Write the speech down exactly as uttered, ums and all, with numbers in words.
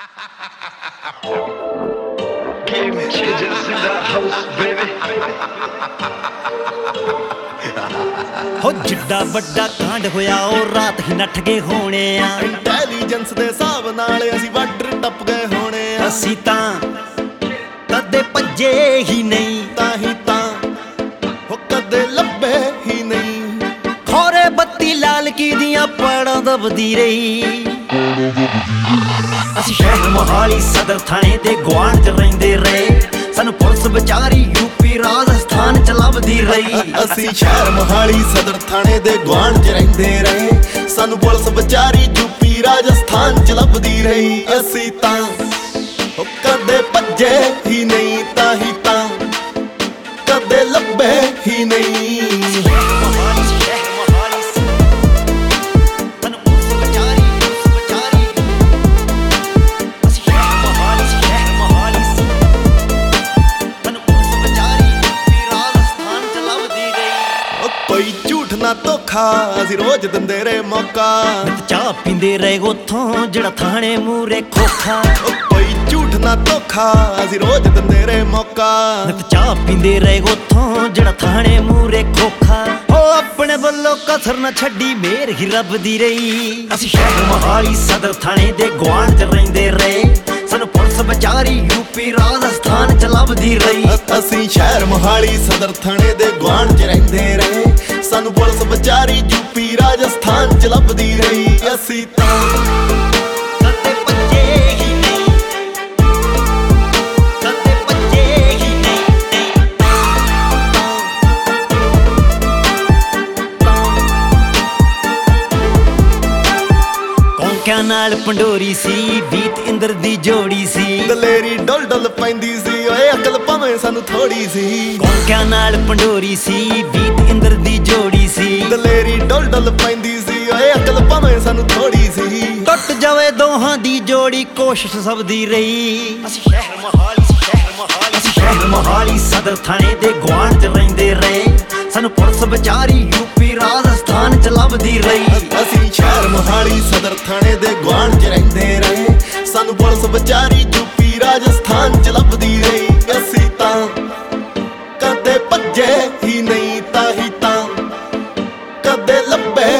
Game changers in the house, baby. ਹੋ ਜਿੱਡਾ ਵੱਡਾ ਕਾਂਡ ਹੋਇਆ ਉਹ ਰਾਤ ਹੀ ਨੱਠ ਗਏ ਹੋਣੇ ਆ। ਇੰਟੈਲੀਜੈਂਸ ਦੇ ਹਿਸਾਬ ਨਾਲ ਅਸੀਂ ਬਾਰਡਰ ਟੱਪ ਗਏ ਹੋਣੇ ਆ। ਅਸੀਂ ਤਾਂ ਕਦੇ ਭੱਜੇ ਹੀ ਨਹੀਂ, ਤਾਂ ਹੀ ਤਾਂ ਉਹ ਕਦੇ ਲੱਭੇ ਹੀ ਨਹੀਂ। ਖੋਰੇ ਬੱਤੀ ਲਾਲਕੀ ਦੀਆਂ ਪੜਾਂ ਦਬਦੀ ਰਹੀ। ਅਸੀਂ ਸ਼ਹਿਰ ਮੋਹਾਲੀ ਸਦਰ ਥਾਣੇ ਦੇ ਗੁਆਂਢ ਚ ਰਹਿੰਦੇ ਰਹੇ, ਸਾਨੂੰ ਪੁਲਿਸ ਵਿਚਾਰੀ ਯੂਪੀ ਰਾਜਸਥਾਨ ਚ ਲੱਭਦੀ ਰਹੀ। ਅਸੀਂ ਸ਼ਹਿਰ ਮੋਹਾਲੀ ਸਦਰ ਥਾਣੇ ਦੇ ਗੁਆਂਢ ਚ ਰਹਿੰਦੇ ਰਹੇ, ਸਾਨੂੰ ਪੁਲਿਸ ਵਿਚਾਰੀ ਯੂਪੀ ਰਾਜਸਥਾਨ ਚ ਲੱਭਦੀ ਰਹੀ। ਅਸੀਂ ਤਾਂ ਉਹ ਕਦੇ ਭੱਜੇ ਹੀ ਨਹੀਂ, ਤਾਂ ਹੀ ਤਾਂ ਕਦੇ ਲੱਭੇ ਹੀ ਨਹੀਂ। ਕੋਈ ਝੂਠ ਨਾ ਧੋਖਾ ਅਸੀਂ ਰੋਜ਼ ਦਿੰਦੇ ਰਹੇ ਮੌਕਾ। ਚਾਹ ਪੀਂਦੇ ਰਹੇ ਉਥੋਂ ਜਿਹੜਾ ਥਾਣੇ ਮੂਰੇ ਖੋਖਾ। ਕੋਈ ਝੂਠ ਨਾ ਧੋਖਾ ਅਸੀਂ ਰੋਜ਼ ਦਿੰਦੇ ਰਹੇ ਮੌਕਾ। ਚਾਹ ਪੀਂਦੇ ਰਹੇ ਉਥੋਂ ਜਿਹੜਾ ਥਾਣੇ ਮੂਰੇ ਖੋਖਾ। ਉਹ ਆਪਣੇ ਵੱਲੋਂ ਕਸਰ ਨਾ ਛੱਡੀ ਮੇਰ ਹੀ ਰੱਬ ਦੀ ਰਹੀ। ਅਸੀਂ ਸ਼ਹਿਰ ਮੋਹਾਲੀ ਸਦਰ ਥਾਣੇ ਦੇ ਗੁਆਂਢ ਚ ਰਹਿੰਦੇ ਰਹੇ, ਸਾਨੂੰ ਪੁਲਿਸ ਵਿਚਾਰੀ ਯੂਪੀ ਰਾਜਸਥਾਨ ਚ ਲੱਭਦੀ ਰਹੀ। ਅਸੀਂ ਸ਼ਹਿਰ ਮੋਹਾਲੀ ਸਦਰ ਥਾਣੇ ਦੇ ਗੁਆਂਢ ਚ ਰਹਿੰਦੇ ਰਹੇ, ਸਾਨੂੰ ਪੁਲਿਸ ਵਿਚਾਰੀ ਯੂਪੀ ਰਾਜਸਥਾਨ ਚ ਲੱਭਦੀ ਰਹੀ। ਅਸੀਂ ਤਾਂ ਕਦੇ ਭੱਜੇ ਹੀ ਨਹੀਂ, ਕਦੇ ਭੱਜੇ ਹੀ ਨਹੀਂ। ਕੌਂਕਿਆਂ ਨਾਲ ਪੰਡੋਰੀ ਸੀ, ਬੀਤ ਇੰਦਰ ਦੀ ਜੋੜੀ ਸੀ। ਦਲੇਰੀ ਡੁੱਲ ਡੁੱਲ ਪੈਂਦੀ ਸੀ, ਓਏ ਅਕਲ ਭਾਵੇਂ ਸਾਨੂੰ ਥੋੜੀ ਸੀ। ਕੌਂਕਿਆਂ ਨਾਲ ਪੰਡੋਰੀ ਸੀ, ਬੀਤ ਇੰਦਰ ਦੀ ਜੋੜੀ ਸੀ। ਦਲੇਰੀ ਡੁੱਲ ਡੁੱਲ ਪੈਂਦੀ ਸੀ, ਓਏ ਅਕਲ ਭਾਵੇਂ ਸਾਨੂੰ ਥੋੜੀ ਸੀ। ਟੁੱਟ ਜਾਵੇ ਦੋਹਾਂ ਦੀ ਜੋੜੀ ਕੋਸ਼ਿਸ਼ ਸਭ ਦੀ ਰਹੀ। ਅਸੀਂ ਸ਼ਹਿਰ ਮੋਹਾਲੀ ਸ਼ਹਿਰ ਮੋਹਾਲੀ ਅਸੀਂ ਸ਼ਹਿਰ ਮੋਹਾਲੀ ਸਦਰ ਥਾਣੇ ਦੇ ਗੁਆਂਢ ਚ ਰਹਿੰਦੇ ਰਹੇ, ਸਾਨੂੰ ਪੁਲਿਸ ਵਿਚਾਰੀ ਯੂਪੀ ਰਾਜਸਥਾਨ ਚ ਲੱਭਦੀ ਰਹੀ। ਅਸੀਂ ਸ਼ਹਿਰ ਮੋਹਾਲੀ ਸਦਰ ਥਾਣੇ ਦੇ ਗੁਆਂਢ ਚ ਰਹਿੰਦੇ ਰਹੇ, ਸਾਨੂੰ ਪੁਲਿਸ ਵਿਚਾਰੀ ਯੂਪੀ ਰਾਜਸਥਾਨ ਚ ਲੱਭਦੀ ਰਹੀ। ਅਸੀਂ ਤਾਂ ਕਦੇ ਭੱਜੇ ਹੀ ਨਹੀਂ, ਤਾਂ ਹੀ ਤਾਂ ਕਦੇ ਲੱਭੇ